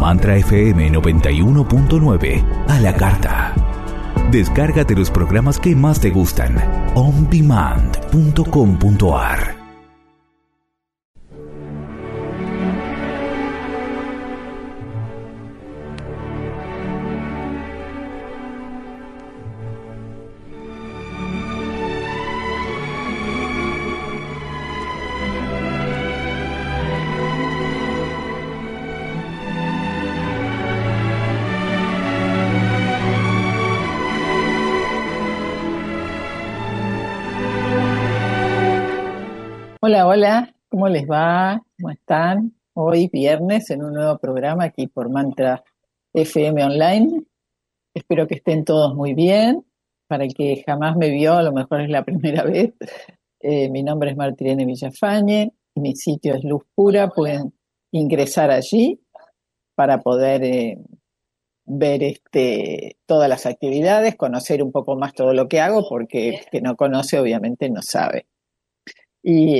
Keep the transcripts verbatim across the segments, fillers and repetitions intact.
Mantra F M noventa y uno punto nueve a la carta. Descárgate los programas que más te gustan. on demand punto com punto a r. Hola, hola, ¿cómo les va? ¿Cómo están? Hoy viernes en un nuevo programa aquí por Mantra F M Online. Espero que estén todos muy bien. Para el que jamás me vio, a lo mejor es la primera vez. Eh, mi nombre es Martirene Villafañe, mi sitio es Luz Pura. Pueden ingresar allí para poder eh, ver este, todas las actividades, conocer un poco más todo lo que hago, porque el que no conoce obviamente no sabe. Y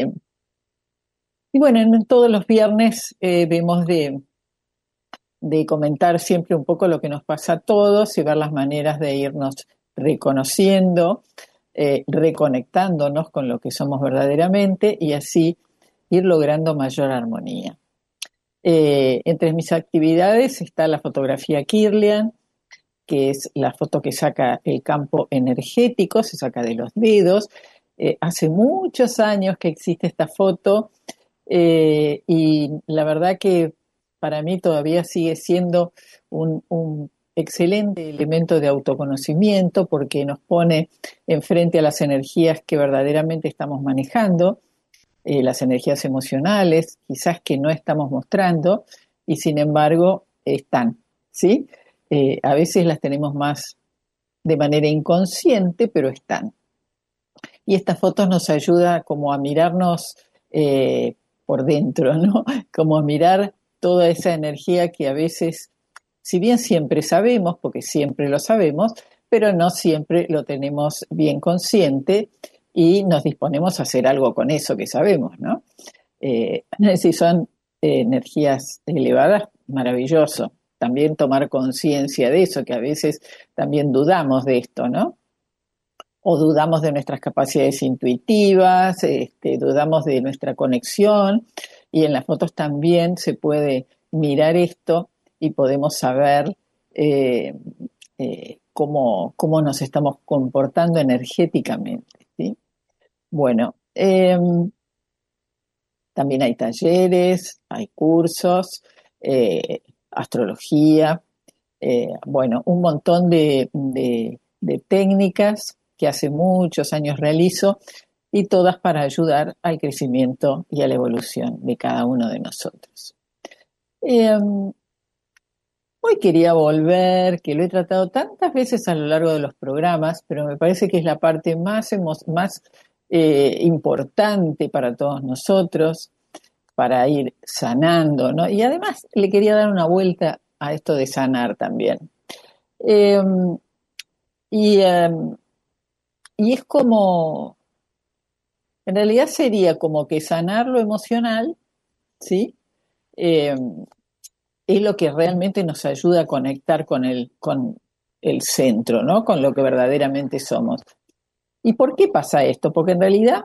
Y bueno, en todos los viernes eh, vemos de, de comentar siempre un poco lo que nos pasa a todos y ver las maneras de irnos reconociendo, eh, reconectándonos con lo que somos verdaderamente y así ir logrando mayor armonía. Eh, entre mis actividades está la fotografía Kirlian, que es la foto que saca el campo energético, se saca de los dedos. Eh, hace muchos años que existe esta foto. Eh, y la verdad que para mí todavía sigue siendo un, un excelente elemento de autoconocimiento porque nos pone enfrente a las energías que verdaderamente estamos manejando, eh, las energías emocionales, quizás que no estamos mostrando y sin embargo están, ¿sí? Eh, a veces las tenemos más de manera inconsciente, pero están. Y estas fotos nos ayudan como a mirarnos eh, por dentro, ¿no? Como a mirar toda esa energía que a veces, si bien siempre sabemos, porque siempre lo sabemos, pero no siempre lo tenemos bien consciente y nos disponemos a hacer algo con eso que sabemos, ¿no? Eh, si son eh, energías elevadas, maravilloso. También tomar conciencia de eso, que a veces también dudamos de esto, ¿no? O dudamos de nuestras capacidades intuitivas, este, dudamos de nuestra conexión, y en las fotos también se puede mirar esto y podemos saber eh, eh, cómo, cómo nos estamos comportando energéticamente, ¿sí? Bueno, eh, también hay talleres, hay cursos, eh, astrología, eh, bueno, un montón de, de, de técnicas que hace muchos años realizo y todas para ayudar al crecimiento y a la evolución de cada uno de nosotros. Eh, hoy quería volver, que lo he tratado tantas veces a lo largo de los programas, pero me parece que es la parte más, más eh, importante para todos nosotros, para ir sanando, ¿no? Y además le quería dar una vuelta a esto de sanar también. Eh, y, eh, y es como, en realidad sería como que sanar lo emocional, ¿sí? Eh, es lo que realmente nos ayuda a conectar con el, con el centro, ¿no? Con lo que verdaderamente somos. ¿Y por qué pasa esto? Porque en realidad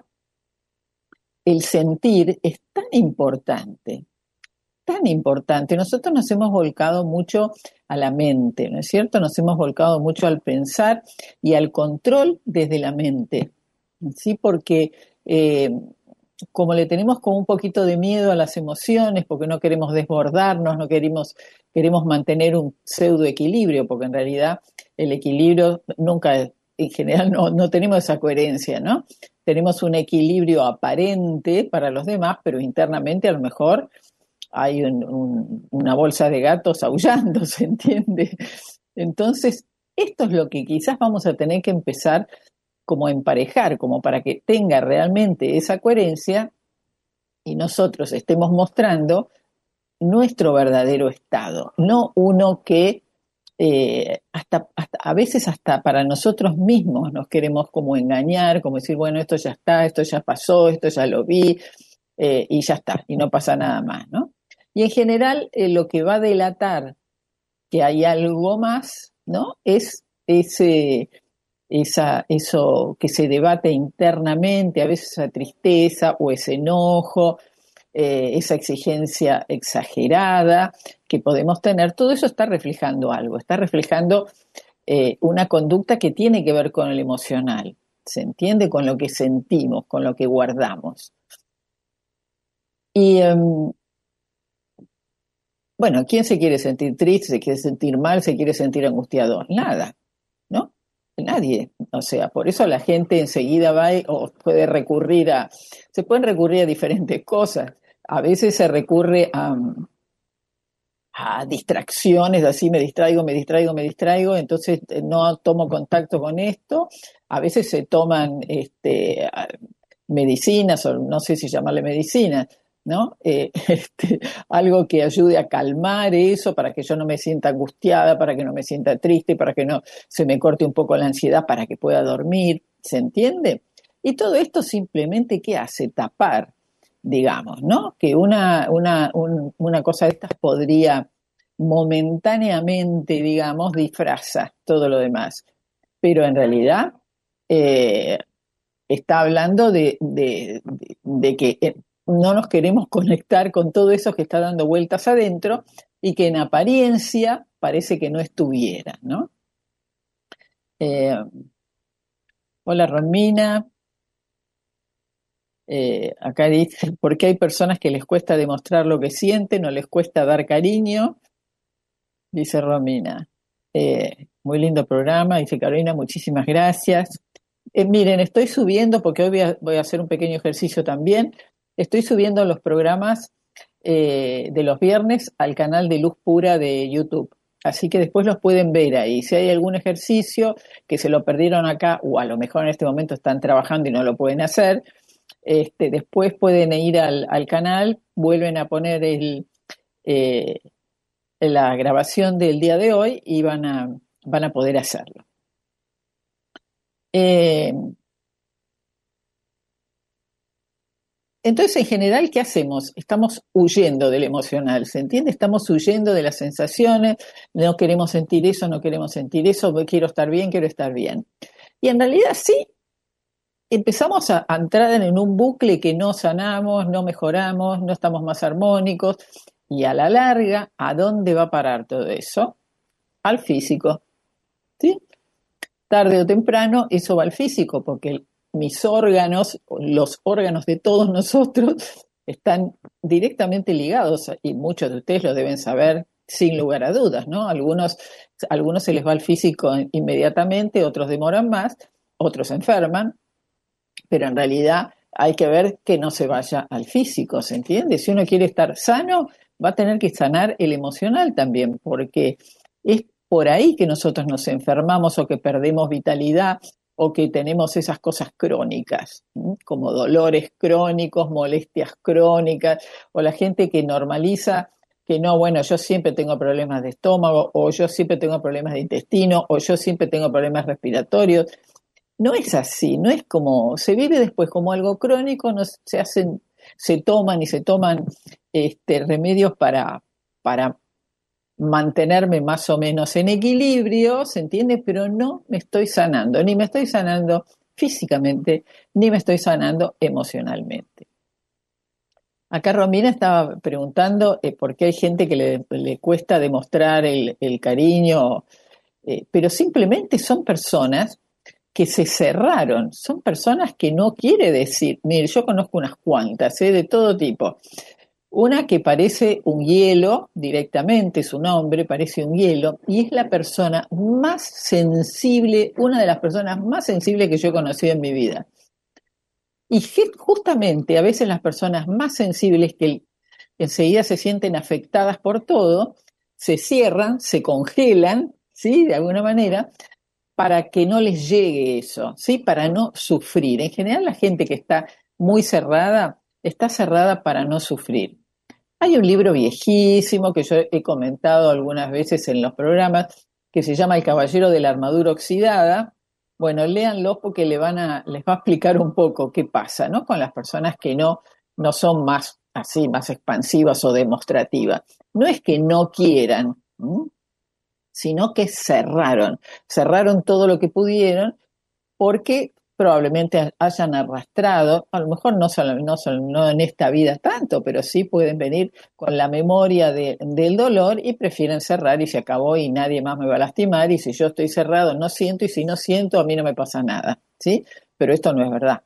el sentir es tan importante, tan importante. Nosotros nos hemos volcado mucho a la mente, ¿no es cierto? Nos hemos volcado mucho al pensar y al control desde la mente, ¿sí? Porque eh, como le tenemos como un poquito de miedo a las emociones, porque no queremos desbordarnos, no queremos, queremos mantener un pseudo equilibrio, porque en realidad el equilibrio nunca, en general no, no tenemos esa coherencia, ¿no? Tenemos un equilibrio aparente para los demás, pero internamente a lo mejor hay un, un, una bolsa de gatos aullando, ¿se entiende? Entonces, esto es lo que quizás vamos a tener que empezar como a emparejar, como para que tenga realmente esa coherencia y nosotros estemos mostrando nuestro verdadero estado, no uno que eh, hasta, hasta a veces hasta para nosotros mismos nos queremos como engañar, como decir, bueno, esto ya está, esto ya pasó, esto ya lo vi, eh, y ya está, y no pasa nada más, ¿no? Y en general eh, lo que va a delatar que hay algo más, ¿no? Es ese, esa, eso que se debate internamente, a veces esa tristeza o ese enojo, eh, esa exigencia exagerada que podemos tener, todo eso está reflejando algo, está reflejando eh, una conducta que tiene que ver con el emocional, ¿se entiende? Con lo que sentimos, con lo que guardamos. Y um, bueno, ¿quién se quiere sentir triste, se quiere sentir mal, se quiere sentir angustiado? Nada, ¿no? Nadie. O sea, por eso la gente enseguida va y, o puede recurrir a, se pueden recurrir a diferentes cosas. A veces se recurre a, a distracciones, así me distraigo, me distraigo, me distraigo, entonces no tomo contacto con esto. A veces se toman este, medicinas, o no sé si llamarle medicina, ¿no? Eh, este, algo que ayude a calmar eso, para que yo no me sienta angustiada, para que no me sienta triste, para que no se me corte un poco la ansiedad, para que pueda dormir, ¿se entiende? Y todo esto simplemente, ¿qué hace? Tapar, digamos, ¿no? Que una, una, un, una cosa de estas podría momentáneamente, digamos, disfraza todo lo demás, pero en realidad eh, está hablando de, de, de, de que eh, no nos queremos conectar con todo eso que está dando vueltas adentro y que en apariencia parece que no estuviera, ¿no? Eh, hola Romina, eh, acá dice, ¿por qué hay personas que les cuesta demostrar lo que sienten o les cuesta dar cariño? Dice Romina. Eh, muy lindo programa, dice Carolina, muchísimas gracias. Eh, miren, estoy subiendo, porque hoy voy a, voy a hacer un pequeño ejercicio también, estoy subiendo los programas eh, de los viernes al canal de Luz Pura de YouTube. Así que después los pueden ver ahí. Si hay algún ejercicio que se lo perdieron acá, o a lo mejor en este momento están trabajando y no lo pueden hacer, este, después pueden ir al, al canal, vuelven a poner el, eh, la grabación del día de hoy y van a, van a poder hacerlo. Eh, Entonces, en general, ¿qué hacemos? Estamos huyendo del emocional, ¿se entiende? Estamos huyendo de las sensaciones, no queremos sentir eso, no queremos sentir eso, quiero estar bien, quiero estar bien. Y en realidad sí, empezamos a, a entrar en un bucle que no sanamos, no mejoramos, no estamos más armónicos, y a la larga, ¿a dónde va a parar todo eso? Al físico, ¿sí? Tarde o temprano eso va al físico, porque el, mis órganos, los órganos de todos nosotros, están directamente ligados, y muchos de ustedes lo deben saber sin lugar a dudas, ¿no? Algunos, algunos se les va al físico inmediatamente, otros demoran más, otros se enferman, pero en realidad hay que ver que no se vaya al físico, ¿se entiende? Si uno quiere estar sano, va a tener que sanar el emocional también, porque es por ahí que nosotros nos enfermamos o que perdemos vitalidad o que tenemos esas cosas crónicas, ¿sí? Como dolores crónicos, molestias crónicas, o la gente que normaliza que no, bueno, yo siempre tengo problemas de estómago, o yo siempre tengo problemas de intestino, o yo siempre tengo problemas respiratorios. No es así, no es como, se vive después como algo crónico, no se hacen, se toman y se toman este, remedios para, para mantenerme más o menos en equilibrio, ¿se entiende? Pero no me estoy sanando, ni me estoy sanando físicamente, ni me estoy sanando emocionalmente. Acá Romina estaba preguntando eh, por qué hay gente que le, le cuesta demostrar el, el cariño, eh, pero simplemente son personas que se cerraron, son personas que no quiere decir, mire, yo conozco unas cuantas, ¿eh? De todo tipo. Una que parece un hielo, directamente su nombre parece un hielo, y es la persona más sensible, una de las personas más sensibles que yo he conocido en mi vida. Y justamente a veces las personas más sensibles que enseguida se sienten afectadas por todo, se cierran, se congelan, ¿sí? De alguna manera, para que no les llegue eso, ¿sí? Para no sufrir. En general la gente que está muy cerrada, está cerrada para no sufrir. Hay un libro viejísimo que yo he comentado algunas veces en los programas que se llama El Caballero de la Armadura Oxidada. Bueno, léanlo porque le van a, les va a explicar un poco qué pasa, ¿no? Con las personas que no, no son más así más expansivas o demostrativas. No es que no quieran, ¿m? Sino que cerraron, cerraron todo lo que pudieron porque probablemente hayan arrastrado, a lo mejor no, solo, no, solo, no en esta vida tanto, pero sí pueden venir con la memoria de, del dolor y prefieren cerrar y se acabó y nadie más me va a lastimar y si yo estoy cerrado no siento y si no siento a mí no me pasa nada, ¿sí? Pero esto no es verdad,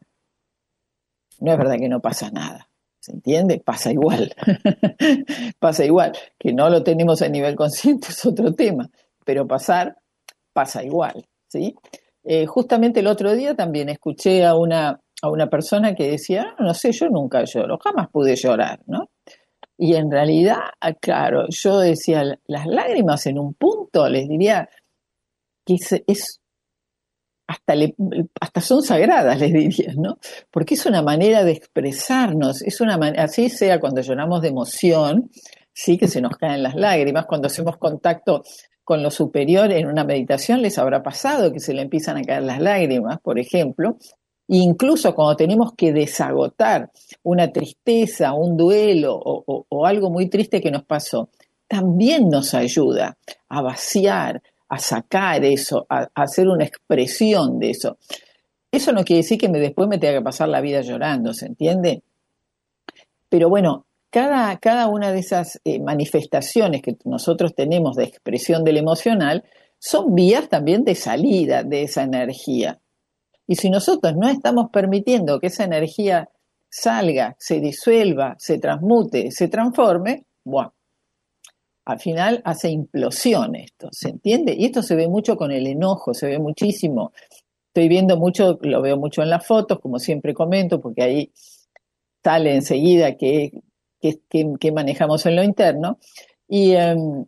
no es verdad que no pasa nada. ¿Se entiende? Pasa igual. Pasa igual. Que no lo tenemos a nivel consciente es otro tema, pero pasar pasa igual, ¿sí? Eh, justamente el otro día también escuché a una, a una persona que decía, no, no sé, yo nunca lloro, jamás pude llorar, ¿no? Y en realidad, claro, yo decía, las lágrimas en un punto, les diría que es, es hasta, le, hasta son sagradas, les diría, ¿no? Porque es una manera de expresarnos, es una manera, así sea cuando lloramos de emoción, sí que se nos caen las lágrimas, cuando hacemos contacto con lo superior en una meditación les habrá pasado que se le empiezan a caer las lágrimas, por ejemplo, e incluso cuando tenemos que desagotar una tristeza, un duelo o, o, o algo muy triste que nos pasó, también nos ayuda a vaciar, a sacar eso, a, a hacer una expresión de eso. Eso no quiere decir que me, después me tenga que pasar la vida llorando, ¿se entiende? Pero bueno, cada, cada una de esas eh, manifestaciones que nosotros tenemos de expresión del emocional son vías también de salida de esa energía. Y si nosotros no estamos permitiendo que esa energía salga, se disuelva, se transmute, se transforme, bueno, al final hace implosión esto, ¿se entiende? Y esto se ve mucho con el enojo, se ve muchísimo. Estoy viendo mucho, lo veo mucho en las fotos, como siempre comento, porque ahí sale enseguida que, que, que, que manejamos en lo interno. Y, um,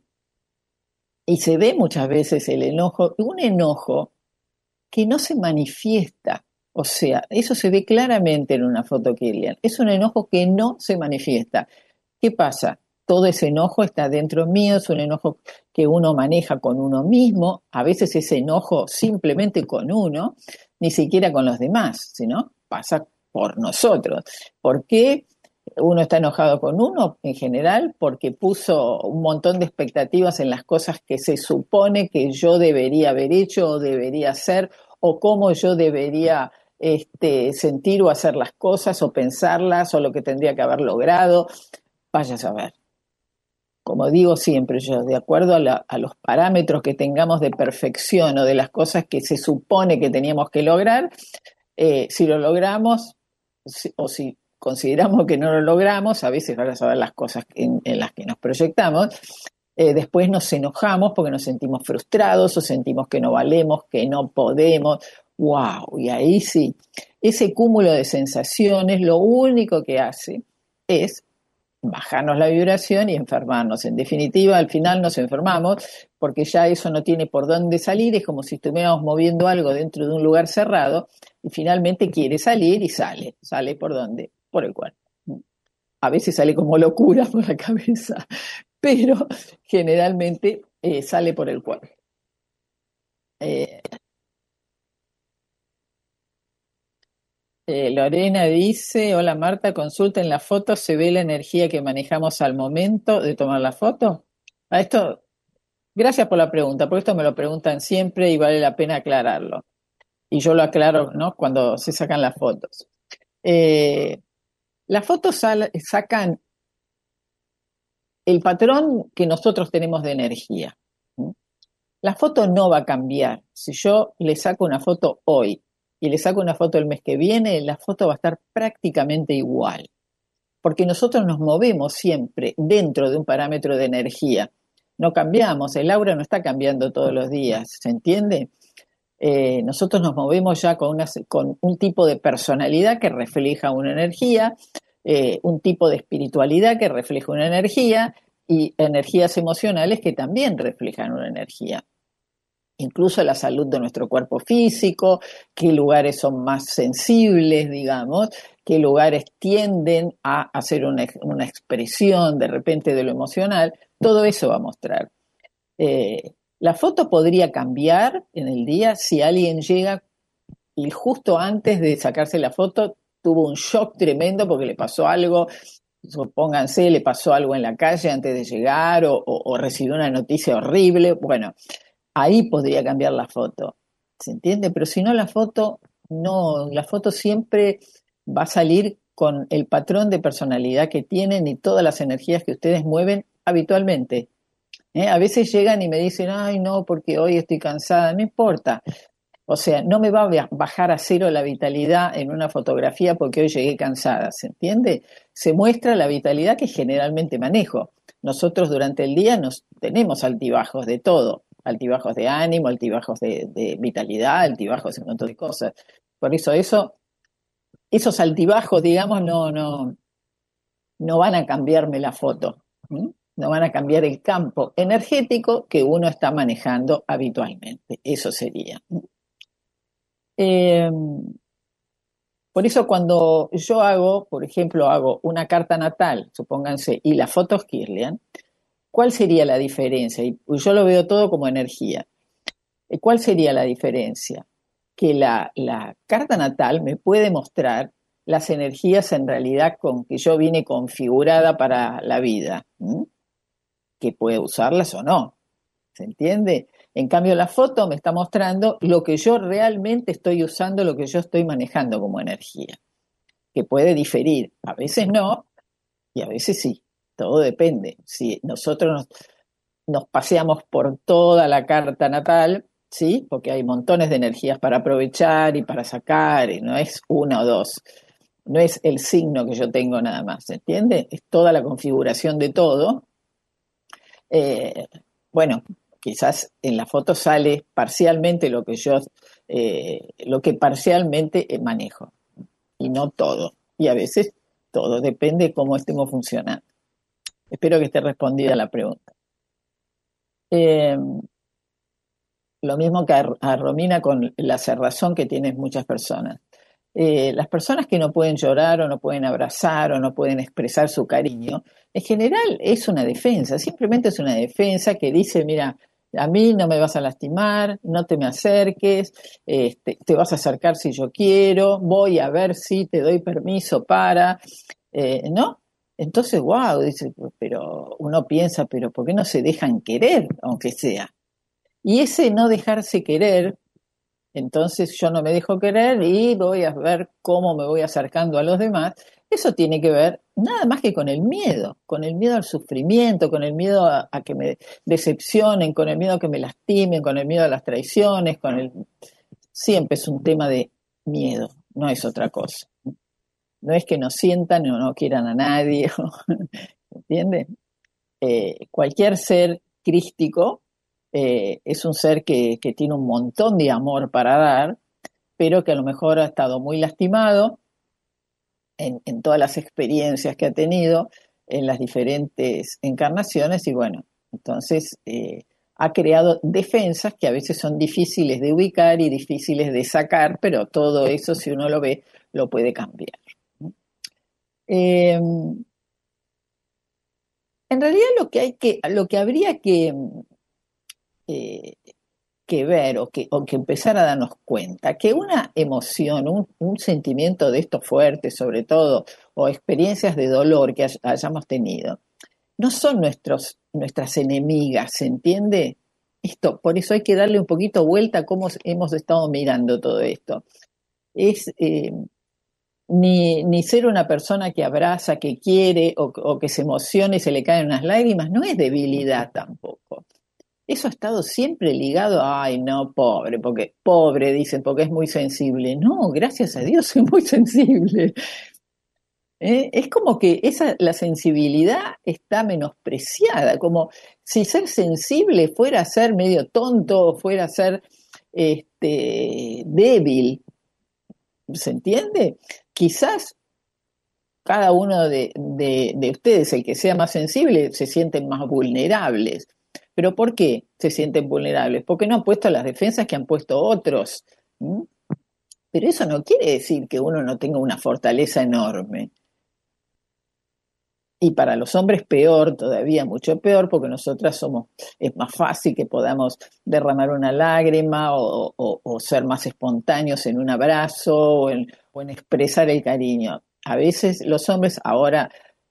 y se ve muchas veces el enojo, un enojo que no se manifiesta. O sea, eso se ve claramente en una foto Kirlian. Es un enojo que no se manifiesta. ¿Qué pasa? Todo ese enojo está dentro mío, es un enojo que uno maneja con uno mismo, a veces ese enojo simplemente con uno, ni siquiera con los demás, sino pasa por nosotros. ¿Por qué uno está enojado con uno? En general, porque puso un montón de expectativas en las cosas que se supone que yo debería haber hecho o debería hacer, o cómo yo debería este, sentir o hacer las cosas, o pensarlas, o lo que tendría que haber logrado. Vaya a saber. Como digo siempre yo, de acuerdo a, la, a los parámetros que tengamos de perfección o de las cosas que se supone que teníamos que lograr, eh, si lo logramos si, o si consideramos que no lo logramos, a veces van a saber las cosas en, en las que nos proyectamos, eh, después nos enojamos porque nos sentimos frustrados o sentimos que no valemos, que no podemos. ¡Wow! Y ahí sí, ese cúmulo de sensaciones lo único que hace es bajarnos la vibración y enfermarnos. En definitiva, al final nos enfermamos porque ya eso no tiene por dónde salir, es como si estuviéramos moviendo algo dentro de un lugar cerrado y finalmente quiere salir y sale. ¿Sale por dónde? Por el cuerpo. A veces sale como locura por la cabeza, pero generalmente eh, sale por el cuerpo. Eh, Eh, Lorena dice, hola Marta, consulta en la foto, ¿se ve la energía que manejamos al momento de tomar la foto? A esto, gracias por la pregunta, porque esto me lo preguntan siempre y vale la pena aclararlo. Y yo lo aclaro, ¿no? Cuando se sacan las fotos. Eh, las fotos sal- sacan el patrón que nosotros tenemos de energía. ¿Mm? La foto no va a cambiar. Si yo le saco una foto hoy y le saco una foto el mes que viene, la foto va a estar prácticamente igual, porque nosotros nos movemos siempre dentro de un parámetro de energía. No cambiamos, el aura no está cambiando todos los días, ¿se entiende? Eh, nosotros nos movemos ya con, una, con un tipo de personalidad que refleja una energía, eh, un tipo de espiritualidad que refleja una energía y energías emocionales que también reflejan una energía. Incluso la salud de nuestro cuerpo físico, qué lugares son más sensibles, digamos, qué lugares tienden a hacer una, una expresión de repente de lo emocional, todo eso va a mostrar. Eh, la foto podría cambiar en el día si alguien llega y justo antes de sacarse la foto tuvo un shock tremendo porque le pasó algo supónganse, le pasó algo en la calle antes de llegar o, o, o recibió una noticia horrible, bueno, ahí podría cambiar la foto, ¿se entiende? Pero si no, la foto, no, la foto siempre va a salir con el patrón de personalidad que tienen y todas las energías que ustedes mueven habitualmente. ¿Eh? A veces llegan y me dicen, ay, no, porque hoy estoy cansada, no importa. O sea, no me va a bajar a cero la vitalidad en una fotografía porque hoy llegué cansada, ¿se entiende? Se muestra la vitalidad que generalmente manejo. Nosotros durante el día nos tenemos altibajos de todo, altibajos de ánimo, altibajos de, de vitalidad, altibajos de un montón de cosas. Por eso, eso, esos altibajos, digamos, no, no, no van a cambiarme la foto, ¿sí? No van a cambiar el campo energético que uno está manejando habitualmente. Eso sería. Eh, por eso cuando yo hago, por ejemplo, hago una carta natal, supónganse, y las fotos Kirlian, ¿cuál sería la diferencia? Y yo lo veo todo como energía. ¿Cuál sería la diferencia? Que la, la carta natal me puede mostrar las energías en realidad con que yo vine configurada para la vida, ¿m? Que puede usarlas o no, ¿se entiende? En cambio la foto me está mostrando lo que yo realmente estoy usando, lo que yo estoy manejando como energía, que puede diferir, a veces no y a veces sí, todo depende. Si nosotros nos, nos paseamos por toda la carta natal, ¿sí? Porque hay montones de energías para aprovechar y para sacar, y no es una o dos, no es el signo que yo tengo nada más, ¿se entiende? Es toda la configuración de todo. Eh, bueno, quizás en la foto sale parcialmente lo que yo, eh, lo que parcialmente manejo, y no todo. Y a veces todo, depende de cómo estemos funcionando. Espero que esté respondida la pregunta. Eh, lo mismo que a, a Romina con la cerrazón que tienen muchas personas. Eh, las personas que no pueden llorar o no pueden abrazar o no pueden expresar su cariño, en general es una defensa, simplemente es una defensa que dice, mira, a mí no me vas a lastimar, no te me acerques, este, te vas a acercar si yo quiero, voy a ver si te doy permiso para, eh, ¿no? Entonces, wow, dice, pero uno piensa, pero ¿por qué no se dejan querer, aunque sea? Y ese no dejarse querer, entonces yo no me dejo querer y voy a ver cómo me voy acercando a los demás. Eso tiene que ver nada más que con el miedo, con el miedo al sufrimiento, con el miedo a, a que me decepcionen, con el miedo a que me lastimen, con el miedo a las traiciones, con el... Siempre es un tema de miedo, no es otra cosa. No es que no sientan o no quieran a nadie, ¿entiendes? Eh, cualquier ser crístico eh, es un ser que, que tiene un montón de amor para dar, pero que a lo mejor ha estado muy lastimado en, en todas las experiencias que ha tenido, en las diferentes encarnaciones, y bueno, entonces eh, ha creado defensas que a veces son difíciles de ubicar y difíciles de sacar, pero todo eso, si uno lo ve, lo puede cambiar. Eh, en realidad lo que hay que, lo que habría que eh, que ver o que, o que empezar a darnos cuenta que una emoción, un, un sentimiento de estos fuertes sobre todo, o experiencias de dolor que hay, hayamos tenido, no son nuestros, nuestras enemigas, ¿se entiende? Esto, por eso hay que darle un poquito vuelta a cómo hemos estado mirando todo esto. Es eh, ni, ni ser una persona que abraza, que quiere o, o que se emociona y se le caen unas lágrimas, no es debilidad tampoco. Eso ha estado siempre ligado a, ay, no, pobre, porque, pobre, dicen, porque es muy sensible. No, gracias a Dios soy muy sensible. ¿Eh? Es como que esa, la sensibilidad está menospreciada, como si ser sensible fuera a ser medio tonto, fuera a ser este, débil. ¿Se entiende? Quizás cada uno de, de, de ustedes, el que sea más sensible, se sienten más vulnerables. ¿Pero por qué se sienten vulnerables? Porque no han puesto las defensas que han puesto otros. ¿Mm? Pero eso no quiere decir que uno no tenga una fortaleza enorme. Y para los hombres peor, todavía mucho peor, porque nosotras somos, es más fácil que podamos derramar una lágrima o, o, o ser más espontáneos en un abrazo o en, o en expresar el cariño. A veces los hombres ahora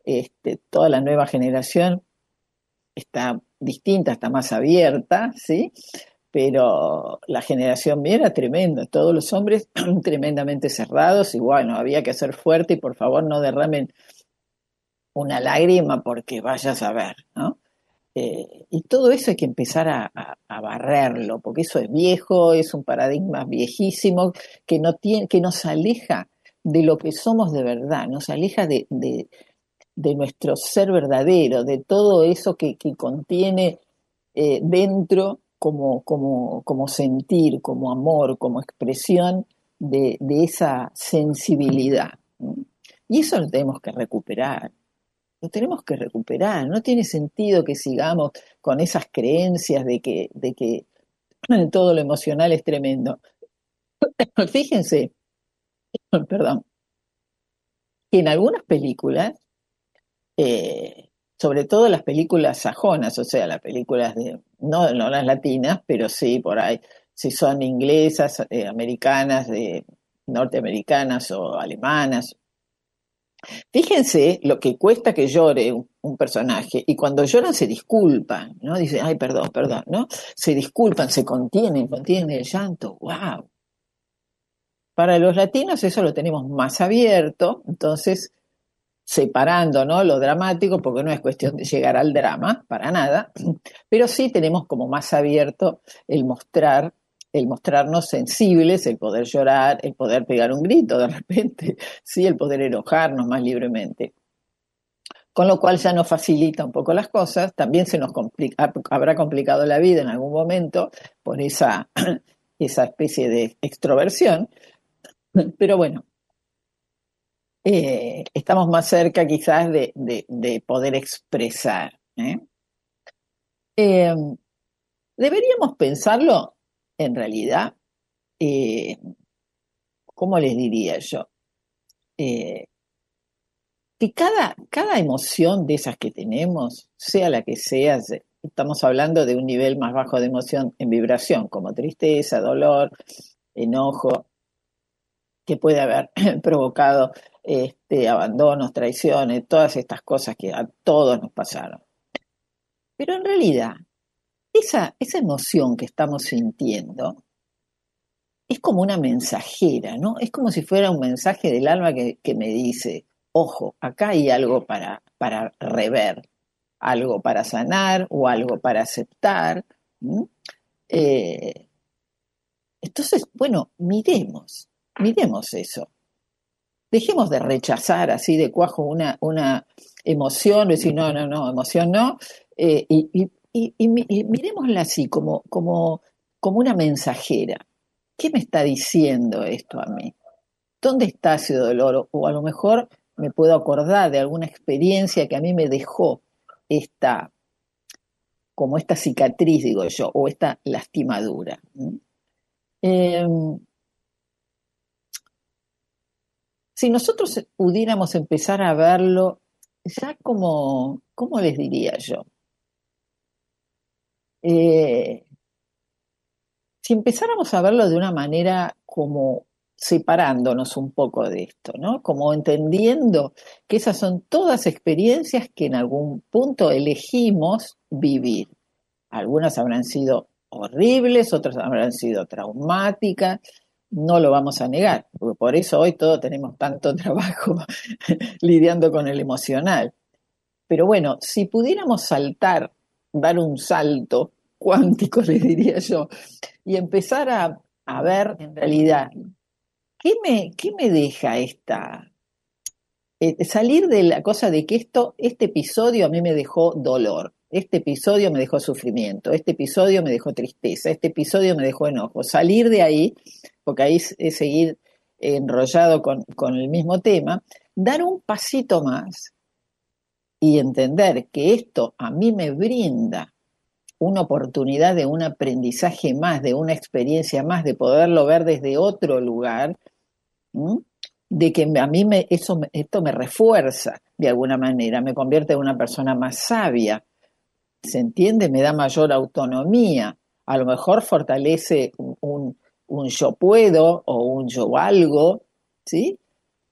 este, toda la nueva generación está distinta, está más abierta, ¿sí? Pero la generación mía era tremenda, todos los hombres tremendamente cerrados, y bueno, había que ser fuerte y por favor no derramen una lágrima porque vayas a ver, ¿no? Eh, y todo eso hay que empezar a, a, a barrerlo, porque eso es viejo, es un paradigma viejísimo que, no tiene, que nos aleja de lo que somos de verdad, nos aleja de, de, de nuestro ser verdadero, de todo eso que, que contiene eh, dentro como, como, como sentir, como amor, como expresión de, de esa sensibilidad, ¿no? Y eso lo tenemos que recuperar. Lo tenemos que recuperar. No tiene sentido que sigamos con esas creencias de que, de que todo lo emocional es tremendo. Fíjense, perdón, que en algunas películas, eh, sobre todo las películas sajonas, o sea, las películas de, no, no las latinas, pero sí por ahí, si son inglesas, eh, americanas, de, norteamericanas o alemanas. Fíjense lo que cuesta que llore un, un personaje, y cuando lloran se disculpan, ¿no? Dicen, ay, perdón, perdón, ¿no? Se disculpan, se contienen, contienen el llanto, wow. Para los latinos eso lo tenemos más abierto, entonces separando, ¿no?, lo dramático, porque no es cuestión de llegar al drama, para nada, pero sí tenemos como más abierto el mostrar, el mostrarnos sensibles, el poder llorar, el poder pegar un grito de repente, sí, el poder enojarnos más libremente. Con lo cual ya nos facilita un poco las cosas, también se nos complica, habrá complicado la vida en algún momento por esa, esa especie de extroversión, pero bueno, eh, estamos más cerca quizás de, de, de poder expresar, ¿eh? Eh, deberíamos pensarlo en realidad, eh, ¿cómo les diría yo? Eh, que cada, cada emoción de esas que tenemos, sea la que sea, estamos hablando de un nivel más bajo de emoción en vibración, como tristeza, dolor, enojo, que puede haber provocado este, abandonos, traiciones, todas estas cosas que a todos nos pasaron. Pero en realidad, esa, esa emoción que estamos sintiendo es como una mensajera, ¿no? Es como si fuera un mensaje del alma que, que me dice, ojo, acá hay algo para, para rever, algo para sanar o algo para aceptar. Eh, entonces, bueno, miremos, miremos eso. Dejemos de rechazar así de cuajo una, una emoción, decir, no, no, no, emoción no, eh, y, y, y, y miremosla así, como, como, como una mensajera. ¿Qué me está diciendo esto a mí? ¿Dónde está ese dolor? O a lo mejor me puedo acordar de alguna experiencia que a mí me dejó esta, como esta cicatriz, digo yo, o esta lastimadura. Eh, si nosotros pudiéramos empezar a verlo ya como, ¿cómo les diría yo? Eh, si empezáramos a verlo de una manera como separándonos un poco de esto, ¿no? Como entendiendo que esas son todas experiencias que en algún punto elegimos vivir. Algunas habrán sido horribles, otras habrán sido traumáticas, no lo vamos a negar, porque por eso hoy todos tenemos tanto trabajo lidiando con el emocional. Pero bueno, si pudiéramos saltar, dar un salto cuántico, les diría yo, y empezar a, a ver en realidad, ¿qué me, qué me deja esta? Eh, salir de la cosa de que esto, este episodio a mí me dejó dolor, este episodio me dejó sufrimiento, este episodio me dejó tristeza, este episodio me dejó enojo. Salir de ahí, porque ahí es, es seguir enrollado con, con el mismo tema, dar un pasito más y entender que esto a mí me brinda una oportunidad de un aprendizaje más, de una experiencia más, de poderlo ver desde otro lugar, ¿m? De que a mí me, eso, esto me refuerza de alguna manera, me convierte en una persona más sabia, ¿se entiende? Me da mayor autonomía, a lo mejor fortalece un, un, un yo puedo o un yo algo, ¿sí?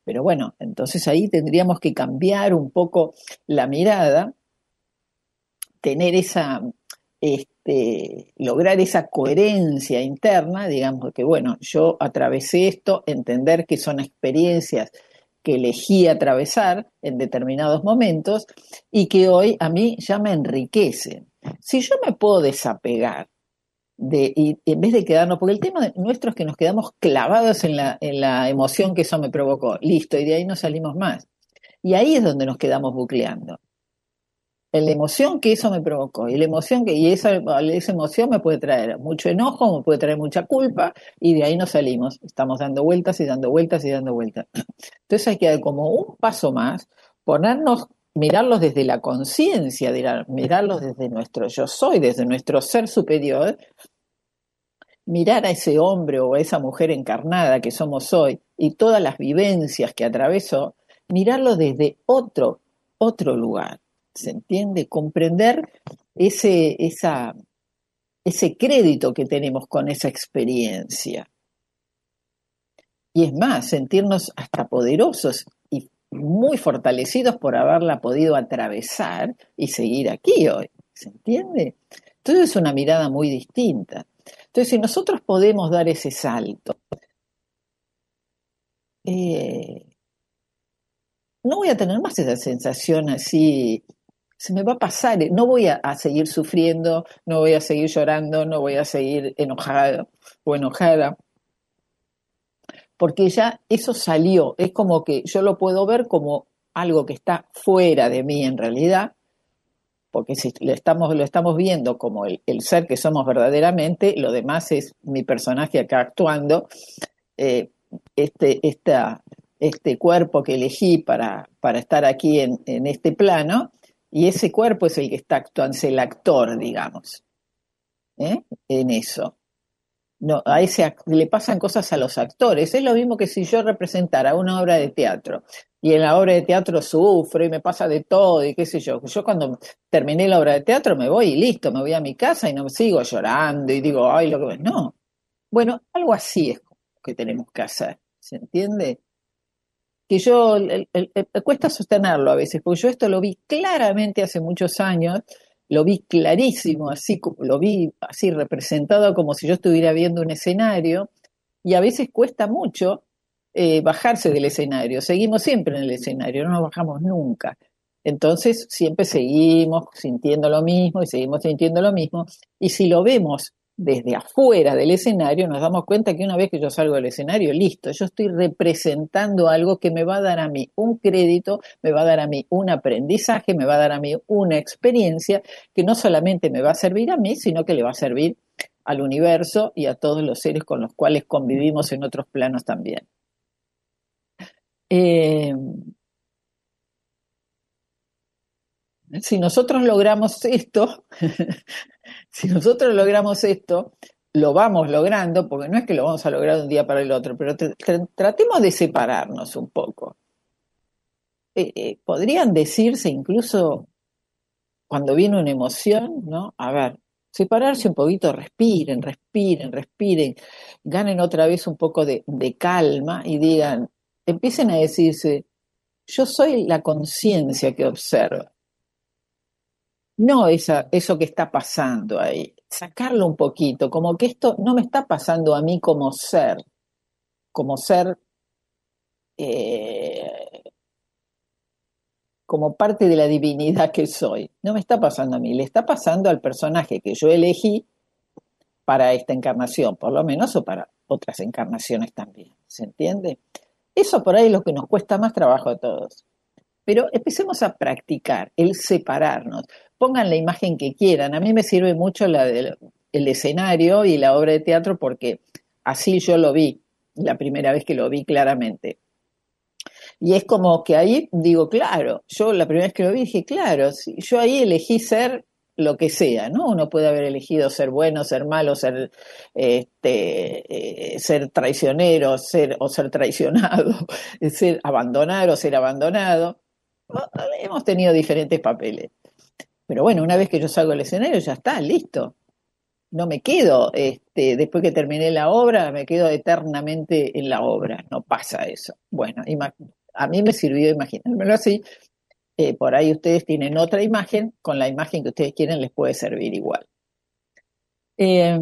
Pero bueno, entonces ahí tendríamos que cambiar un poco la mirada, tener esa, este, lograr esa coherencia interna, digamos que bueno, yo atravesé esto, entender que son experiencias que elegí atravesar en determinados momentos y que hoy a mí ya me enriquecen. Si yo me puedo desapegar de, y en vez de quedarnos, porque el tema nuestro es que nos quedamos clavados en la, en la emoción que eso me provocó, listo, y de ahí no salimos más. Y ahí es donde nos quedamos bucleando. En la emoción que eso me provocó, y la emoción que, y esa, esa emoción me puede traer mucho enojo, me puede traer mucha culpa, y de ahí no salimos. Estamos dando vueltas y dando vueltas y dando vueltas. Entonces hay que dar como un paso más, ponernos, mirarlos desde la conciencia, mirarlos desde nuestro yo soy, desde nuestro ser superior, mirar a ese hombre o a esa mujer encarnada que somos hoy y todas las vivencias que atravesó, mirarlo desde otro, otro lugar, ¿se entiende? Comprender ese, esa, ese crédito que tenemos con esa experiencia. Y es más, sentirnos hasta poderosos y muy fortalecidos por haberla podido atravesar y seguir aquí hoy, ¿se entiende? Entonces es una mirada muy distinta. Entonces, si nosotros podemos dar ese salto, eh, no voy a tener más esa sensación así, se me va a pasar, no voy a, a seguir sufriendo, no voy a seguir llorando, no voy a seguir enojada o enojada, porque ya eso salió, es como que yo lo puedo ver como algo que está fuera de mí en realidad, porque si lo estamos, lo estamos viendo como el, el ser que somos verdaderamente, lo demás es mi personaje acá actuando, eh, este, esta, este cuerpo que elegí para, para estar aquí en, en este plano, y ese cuerpo es el que está actuando, es el actor, digamos, ¿eh? En eso. No, a ese le pasan cosas a los actores. Es lo mismo que si yo representara una obra de teatro y en la obra de teatro sufro y me pasa de todo y qué sé yo. Yo cuando terminé la obra de teatro me voy y listo, me voy a mi casa y no sigo llorando y digo, ay, lo que... No. Bueno, algo así es que tenemos que hacer, ¿se entiende? Que yo, el, el, el, cuesta sostenerlo a veces, porque yo esto lo vi claramente hace muchos años, lo vi clarísimo, así lo vi así representado como si yo estuviera viendo un escenario, y a veces cuesta mucho eh, bajarse del escenario. Seguimos siempre en el escenario, no nos bajamos nunca. Entonces siempre seguimos sintiendo lo mismo y seguimos sintiendo lo mismo. Y si lo vemos desde afuera del escenario, nos damos cuenta que una vez que yo salgo del escenario, listo, yo estoy representando algo que me va a dar a mí un crédito, me va a dar a mí un aprendizaje, me va a dar a mí una experiencia que no solamente me va a servir a mí, sino que le va a servir al universo y a todos los seres con los cuales convivimos en otros planos también. Eh, si nosotros logramos esto, si nosotros logramos esto, lo vamos logrando, porque no es que lo vamos a lograr de un día para el otro, pero tratemos de separarnos un poco. Eh, eh, podrían decirse incluso cuando viene una emoción, ¿no? A ver, separarse un poquito, respiren, respiren, respiren, ganen otra vez un poco de, de calma y digan, empiecen a decirse, yo soy la conciencia que observa. No esa, eso que está pasando ahí, sacarlo un poquito, como que esto no me está pasando a mí como ser, como ser, eh, como parte de la divinidad que soy. No me está pasando a mí, le está pasando al personaje que yo elegí para esta encarnación, por lo menos, o para otras encarnaciones también. ¿Se entiende? Eso por ahí es lo que nos cuesta más trabajo a todos. Pero empecemos a practicar el separarnos. Pongan la imagen que quieran. A mí me sirve mucho la del el escenario y la obra de teatro porque así yo lo vi, la primera vez que lo vi claramente. Y es como que ahí digo, claro, yo la primera vez que lo vi dije, claro, yo ahí elegí ser lo que sea, ¿no? Uno puede haber elegido ser bueno, ser malo, ser, este, eh, ser traicionero, ser, o ser traicionado, ser abandonar o ser abandonado. Hemos tenido diferentes papeles. Pero bueno, una vez que yo salgo del escenario ya está, listo. No me quedo, este, después que terminé la obra, me quedo eternamente en la obra. No pasa eso. Bueno, a mí me sirvió imaginármelo así. Eh, por ahí ustedes tienen otra imagen, con la imagen que ustedes quieren les puede servir igual. Eh,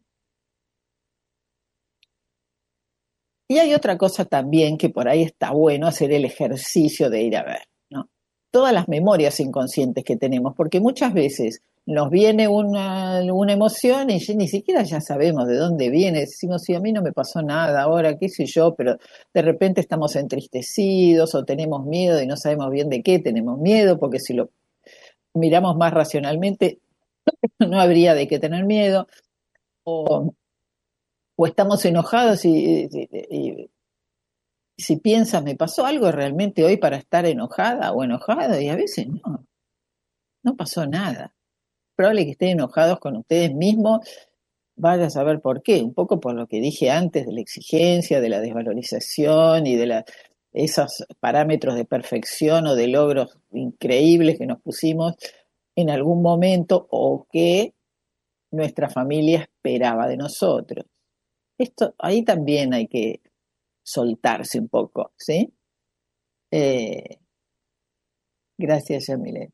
y hay otra cosa también que por ahí está bueno hacer el ejercicio de ir a ver, ¿no? Todas las memorias inconscientes que tenemos, porque muchas veces nos viene una, una emoción y ni siquiera ya sabemos de dónde viene, decimos, sí, a mí no me pasó nada ahora, qué sé yo, pero de repente estamos entristecidos o tenemos miedo y no sabemos bien de qué tenemos miedo, porque si lo miramos más racionalmente, no habría de qué tener miedo, o, o estamos enojados y, y, y si piensas, ¿me pasó algo realmente hoy para estar enojada o enojado? Y a veces no, no pasó nada. Probable que estén enojados con ustedes mismos, vaya a saber por qué, un poco por lo que dije antes de la exigencia, de la desvalorización y de la, esos parámetros de perfección o de logros increíbles que nos pusimos en algún momento o que nuestra familia esperaba de nosotros. Esto, ahí también hay que soltarse un poco, ¿sí? Eh, gracias, Yamile.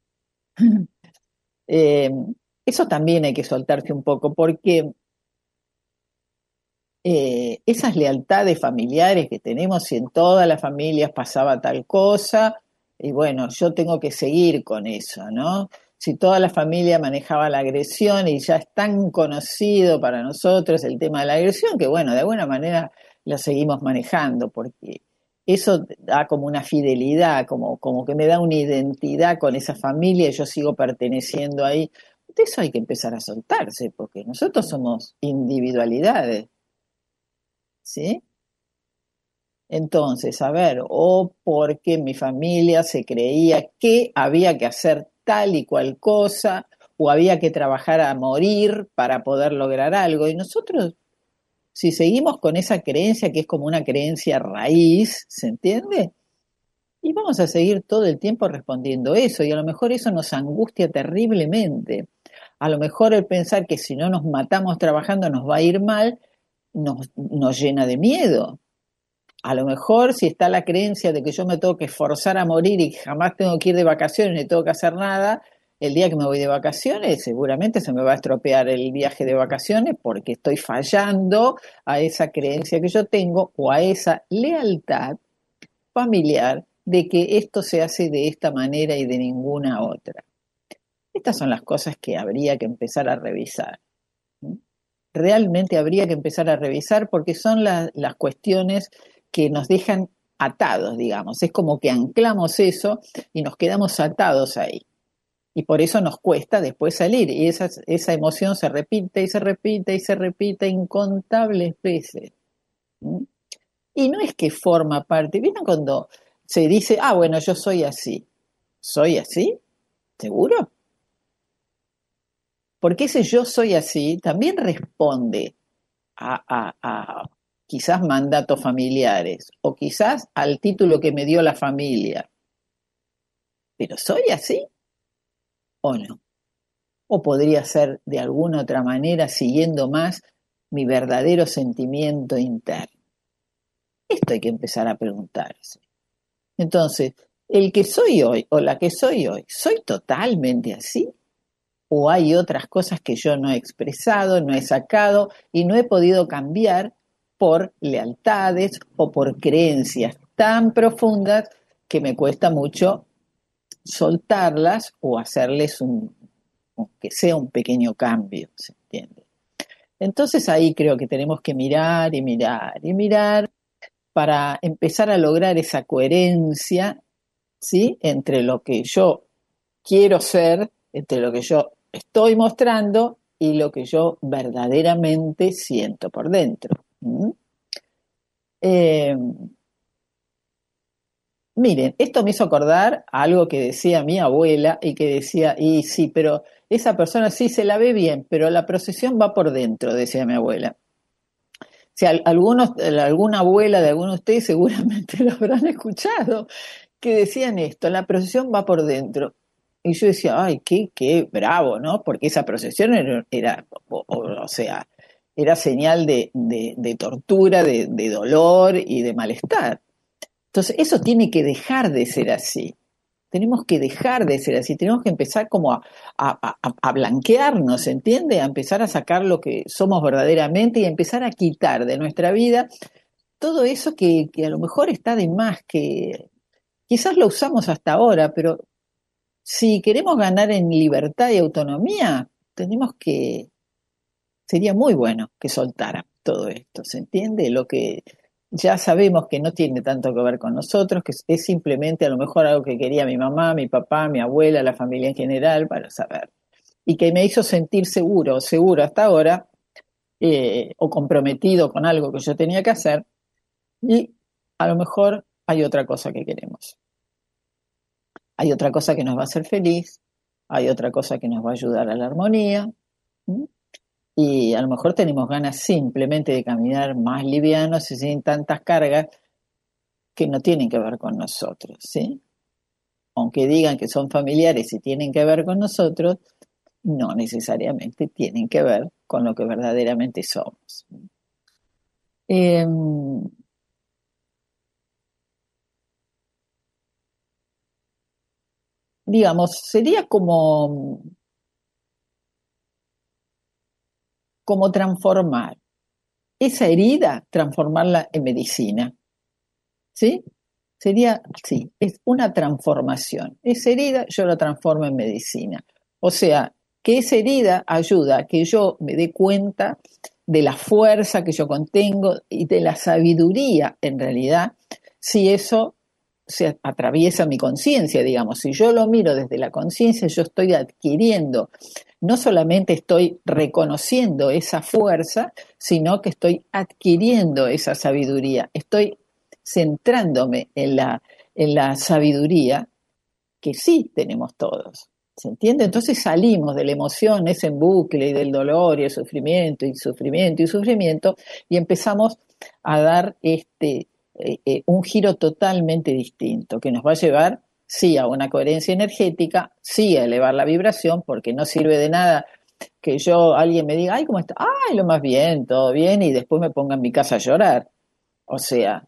Eh, eso también hay que soltarse un poco, porque eh, esas lealtades familiares que tenemos, si en todas las familias pasaba tal cosa, y bueno, yo tengo que seguir con eso, ¿no? Si toda la familia manejaba la agresión y ya es tan conocido para nosotros el tema de la agresión, que bueno, de alguna manera lo seguimos manejando, porque eso da como una fidelidad, como, como que me da una identidad con esa familia y yo sigo perteneciendo ahí. De eso hay que empezar a soltarse, porque nosotros somos individualidades, ¿sí? Entonces, a ver, o porque mi familia se creía que había que hacer tal y cual cosa, o había que trabajar a morir para poder lograr algo. Y nosotros, si seguimos con esa creencia que es como una creencia raíz, ¿se entiende? Y vamos a seguir todo el tiempo respondiendo eso, y a lo mejor eso nos angustia terriblemente. A lo mejor el pensar que si no nos matamos trabajando nos va a ir mal, nos, nos llena de miedo. A lo mejor si está la creencia de que yo me tengo que esforzar a morir y que jamás tengo que ir de vacaciones ni tengo que hacer nada, el día que me voy de vacaciones seguramente se me va a estropear el viaje de vacaciones porque estoy fallando a esa creencia que yo tengo o a esa lealtad familiar de que esto se hace de esta manera y de ninguna otra. Estas son las cosas que habría que empezar a revisar. Realmente habría que empezar a revisar porque son la, las cuestiones que nos dejan atados, digamos. Es como que anclamos eso y nos quedamos atados ahí. Y por eso nos cuesta después salir. Y esa, esa emoción se repite y se repite y se repite incontables veces. ¿Mm? Y no es que forma parte. ¿Vieron cuando se dice, ah, bueno, yo soy así? ¿Soy así? ¿Seguro? Porque ese yo soy así también responde a, a, a quizás mandatos familiares o quizás al título que me dio la familia. ¿Pero soy así o no? ¿O podría ser de alguna otra manera siguiendo más mi verdadero sentimiento interno? Esto hay que empezar a preguntarse. Entonces, el que soy hoy o la que soy hoy, ¿soy totalmente así? ¿O hay otras cosas que yo no he expresado, no he sacado y no he podido cambiar por lealtades o por creencias tan profundas que me cuesta mucho soltarlas o hacerles un, que sea un pequeño cambio, ¿se entiende? Entonces ahí creo que tenemos que mirar y mirar y mirar para empezar a lograr esa coherencia, ¿sí? Entre lo que yo quiero ser, entre lo que yo estoy mostrando y lo que yo verdaderamente siento por dentro. ¿Mm? Eh, miren, esto me hizo acordar a algo que decía mi abuela y que decía, y sí, pero esa persona sí se la ve bien, pero la procesión va por dentro, decía mi abuela. O sea, algunos, alguna abuela de algunos de ustedes seguramente lo habrán escuchado, que decían esto, la procesión va por dentro. Y yo decía, ay, qué, qué bravo, ¿no? Porque esa procesión era, era o, o, o sea, era señal de, de, de tortura, de, de dolor y de malestar. Entonces, eso tiene que dejar de ser así. Tenemos que dejar de ser así, tenemos que empezar como a, a, a, a blanquearnos, ¿entiende? A empezar a sacar lo que somos verdaderamente y a empezar a quitar de nuestra vida todo eso que, que a lo mejor está de más, que quizás lo usamos hasta ahora, pero si queremos ganar en libertad y autonomía, tenemos que, sería muy bueno que soltara todo esto, ¿se entiende? Lo que ya sabemos que no tiene tanto que ver con nosotros, que es simplemente a lo mejor algo que quería mi mamá, mi papá, mi abuela, la familia en general, para saber. Y que me hizo sentir seguro, seguro hasta ahora, eh, o comprometido con algo que yo tenía que hacer, y a lo mejor hay otra cosa que queremos. Hay otra cosa que nos va a hacer feliz, hay otra cosa que nos va a ayudar a la armonía, ¿sí? Y a lo mejor tenemos ganas simplemente de caminar más livianos y sin tantas cargas que no tienen que ver con nosotros, ¿sí? Aunque digan que son familiares y tienen que ver con nosotros, no necesariamente tienen que ver con lo que verdaderamente somos. Eh, digamos, sería como, como transformar esa herida, transformarla en medicina, ¿sí? Sería, sí, es una transformación. Esa herida yo la transformo en medicina. O sea, que esa herida ayuda a que yo me dé cuenta de la fuerza que yo contengo y de la sabiduría, en realidad, si eso se atraviesa mi conciencia, digamos. Si yo lo miro desde la conciencia, yo estoy adquiriendo, no solamente estoy reconociendo esa fuerza, sino que estoy adquiriendo esa sabiduría. Estoy centrándome en la, en la sabiduría que sí tenemos todos. ¿Se entiende? Entonces salimos de la emoción, ese en bucle y del dolor y el sufrimiento y sufrimiento y sufrimiento y empezamos a dar este, eh, eh, un giro totalmente distinto que nos va a llevar, sí, a una coherencia energética, sí, a elevar la vibración, porque no sirve de nada que yo, alguien me diga, ay, ¿cómo está? Ay, lo más bien, todo bien, y después me ponga en mi casa a llorar. O sea,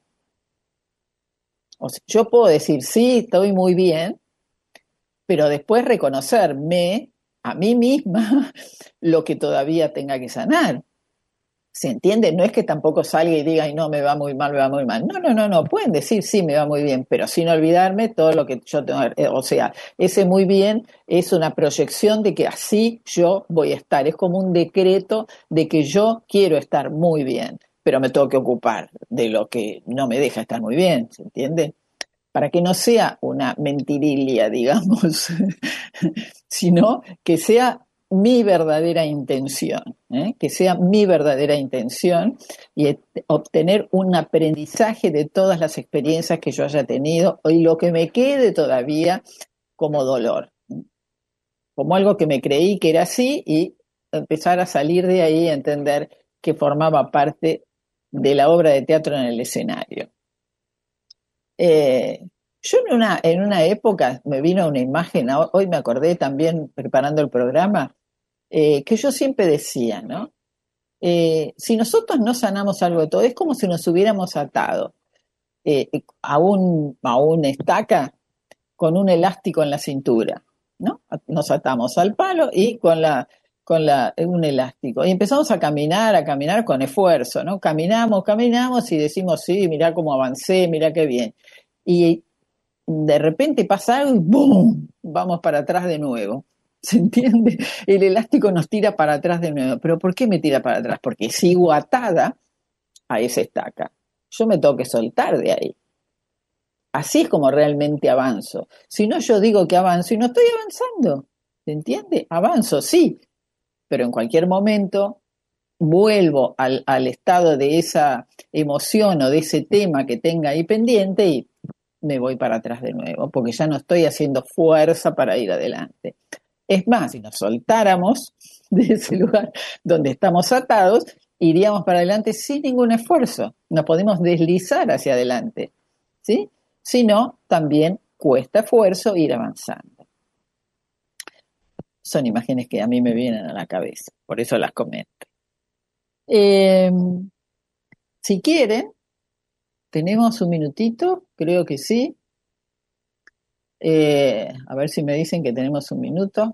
o sea, yo puedo decir, sí, estoy muy bien, pero después reconocerme a mí misma lo que todavía tenga que sanar. ¿Se entiende? No es que tampoco salga y diga, ay, no, me va muy mal, me va muy mal. No, no, no, no, pueden decir, sí, me va muy bien, pero sin olvidarme todo lo que yo tengo. O sea, ese muy bien es una proyección de que así yo voy a estar. Es como un decreto de que yo quiero estar muy bien, pero me tengo que ocupar de lo que no me deja estar muy bien, ¿se entiende? Para que no sea una mentirilia, digamos, sino que sea mi verdadera intención, ¿eh? Que sea mi verdadera intención y obtener un aprendizaje de todas las experiencias que yo haya tenido y lo que me quede todavía como dolor, como algo que me creí que era así y empezar a salir de ahí y entender que formaba parte de la obra de teatro en el escenario. Eh, yo en una, en una época me vino una imagen, hoy me acordé también preparando el programa, eh, que yo siempre decía, ¿no? Eh, si nosotros no sanamos algo de todo, es como si nos hubiéramos atado eh, a, un, a una estaca con un elástico en la cintura, ¿no? Nos atamos al palo y con la con la, un elástico. Y empezamos a caminar, a caminar con esfuerzo, ¿no? Caminamos, caminamos y decimos, sí, mirá cómo avancé, mirá qué bien. Y de repente pasa algo y ¡boom! Vamos para atrás de nuevo. ¿Se entiende? El elástico nos tira para atrás de nuevo. ¿Pero por qué me tira para atrás? Porque sigo atada a esa estaca. Yo me tengo que soltar de ahí. Así es como realmente avanzo. Si no, yo digo que avanzo y no estoy avanzando. ¿Se entiende? Avanzo, sí, pero en cualquier momento vuelvo al, al estado de esa emoción o de ese tema que tenga ahí pendiente y me voy para atrás de nuevo, porque ya no estoy haciendo fuerza para ir adelante. Es más, si nos soltáramos de ese lugar donde estamos atados, iríamos para adelante sin ningún esfuerzo. Nos podemos deslizar hacia adelante, ¿sí? Si no, también cuesta esfuerzo ir avanzando. Son imágenes que a mí me vienen a la cabeza, por eso las comento. Eh, si quieren, ¿tenemos un minutito? Creo que sí. Eh, a ver si me dicen que tenemos un minuto.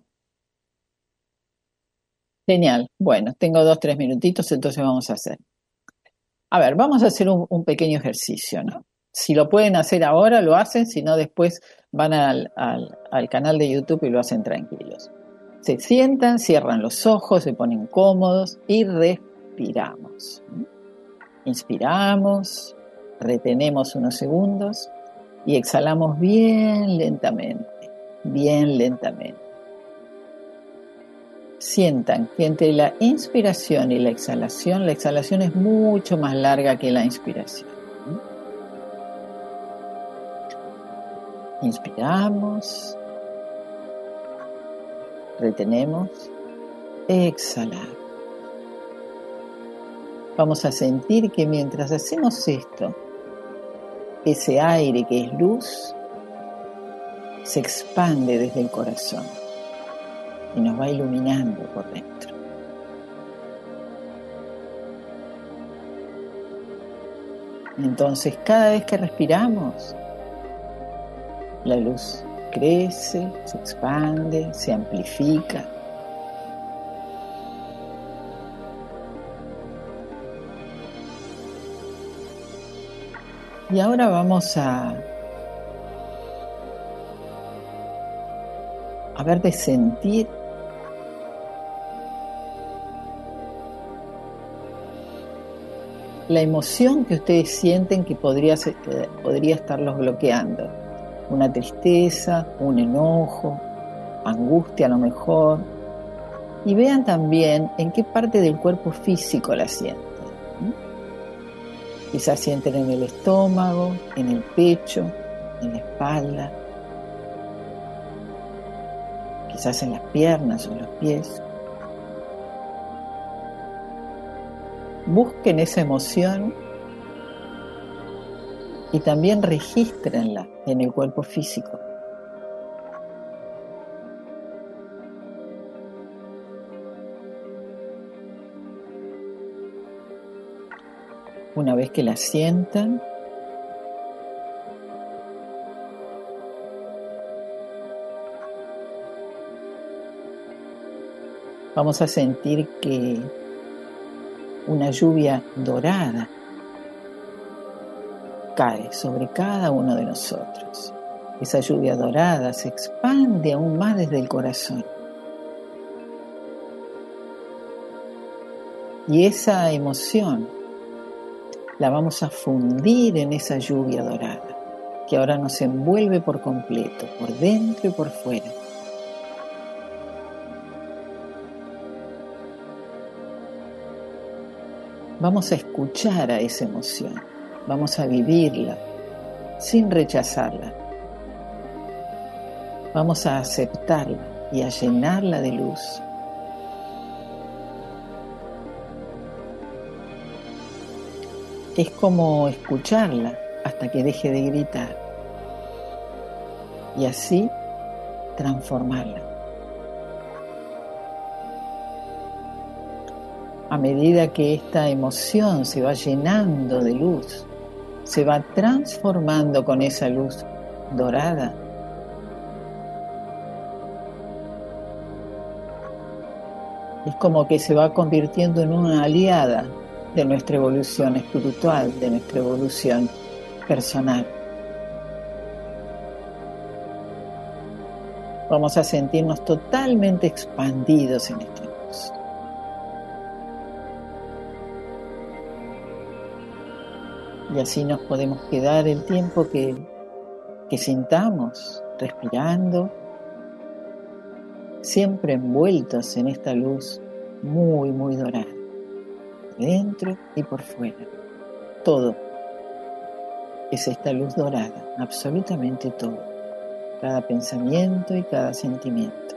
Genial. Bueno, tengo dos, tres minutitos, entonces vamos a hacer. A ver, vamos a hacer un, un pequeño ejercicio, ¿no? Si lo pueden hacer ahora, lo hacen, si no, después van al, al, al canal de YouTube y lo hacen tranquilos. Se sientan, cierran los ojos, se ponen cómodos y respiramos. Inspiramos, retenemos unos segundos y exhalamos bien lentamente, bien lentamente. Sientan que entre la inspiración y la exhalación, la exhalación es mucho más larga que la inspiración. Inspiramos, retenemos, exhalamos. Vamos a sentir que mientras hacemos esto, ese aire que es luz se expande desde el corazón y nos va iluminando por dentro. Entonces, cada vez que respiramos, la luz crece, se expande, se amplifica. Y ahora vamos a, a ver de sentir la emoción que ustedes sienten que podría, ser, que podría estarlos bloqueando. Una tristeza, un enojo, angustia a lo mejor. Y vean también en qué parte del cuerpo físico la sienten. Quizás sienten en el estómago, en el pecho, en la espalda, quizás en las piernas o en los pies. Busquen esa emoción y también regístrenla en el cuerpo físico. Una vez que la sientan, vamos a sentir que una lluvia dorada cae sobre cada uno de nosotros. Esa lluvia dorada se expande aún más desde el corazón. Y esa emoción la vamos a fundir en esa lluvia dorada, que ahora nos envuelve por completo, por dentro y por fuera. Vamos a escuchar a esa emoción, vamos a vivirla sin rechazarla. Vamos a aceptarla y a llenarla de luz. Es como escucharla hasta que deje de gritar y así transformarla. A medida que esta emoción se va llenando de luz, se va transformando con esa luz dorada, es como que se va convirtiendo en una aliada de nuestra evolución espiritual, de nuestra evolución personal. Vamos a sentirnos totalmente expandidos en esta luz. Y así nos podemos quedar el tiempo que, que sintamos, respirando, siempre envueltos en esta luz muy, muy dorada. Dentro y por fuera. Todo es esta luz dorada, absolutamente todo. Cada pensamiento y cada sentimiento.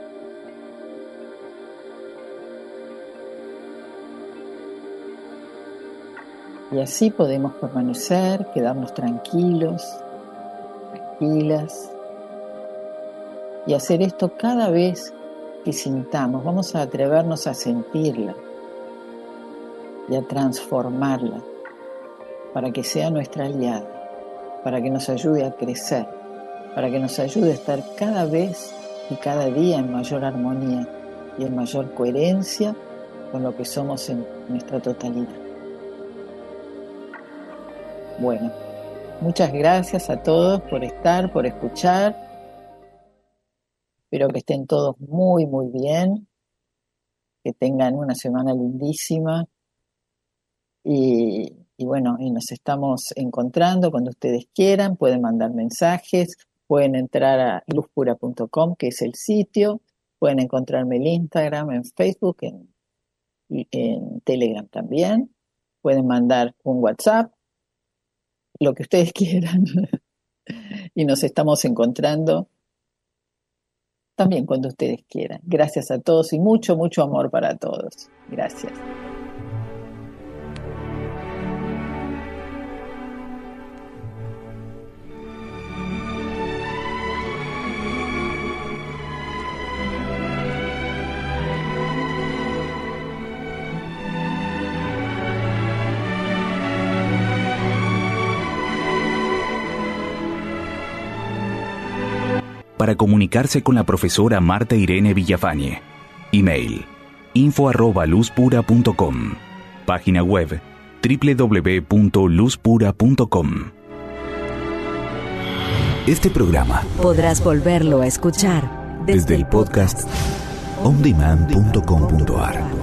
Y así podemos permanecer, quedarnos tranquilos, tranquilas. Y hacer esto cada vez que sintamos. Vamos a atrevernos a sentirla y a transformarla para que sea nuestra aliada, para que nos ayude a crecer, para que nos ayude a estar cada vez y cada día en mayor armonía y en mayor coherencia con lo que somos en nuestra totalidad. Bueno, muchas gracias a todos por estar, por escuchar. Espero que estén todos muy, muy bien, que tengan una semana lindísima y, y bueno, y nos estamos encontrando cuando ustedes quieran. Pueden mandar mensajes, pueden entrar a luz pura punto com, que es el sitio, pueden encontrarme en Instagram, en Facebook, en, en Telegram también, pueden mandar un WhatsApp, lo que ustedes quieran. Y nos estamos encontrando también cuando ustedes quieran. Gracias a todos y mucho, mucho amor para todos. Gracias. Para comunicarse con la profesora Marta Irene Villafañe. Email info arroba luz pura punto com. Página web doble u doble u doble u punto luz pura punto com. Este programa podrás volverlo a escuchar desde, desde el podcast on demand punto com punto a r.